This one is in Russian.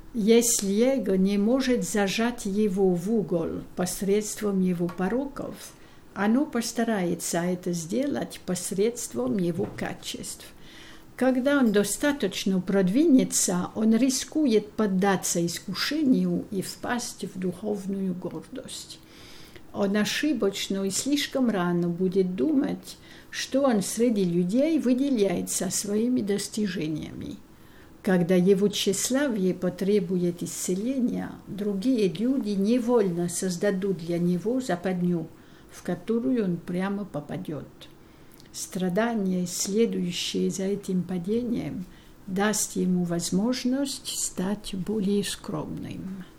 Если эго не может зажать его в угол посредством его пороков, оно постарается это сделать посредством его качеств. Когда он достаточно продвинется, он рискует поддаться искушению и впасть в духовную гордость. Он ошибочно и слишком рано будет думать, что он среди людей выделяется своими достижениями. Когда его тщеславие потребует исцеления, другие люди невольно создадут для него западню, в которую он прямо попадет. Страдание, следующее за этим падением, даст ему возможность стать более скромным.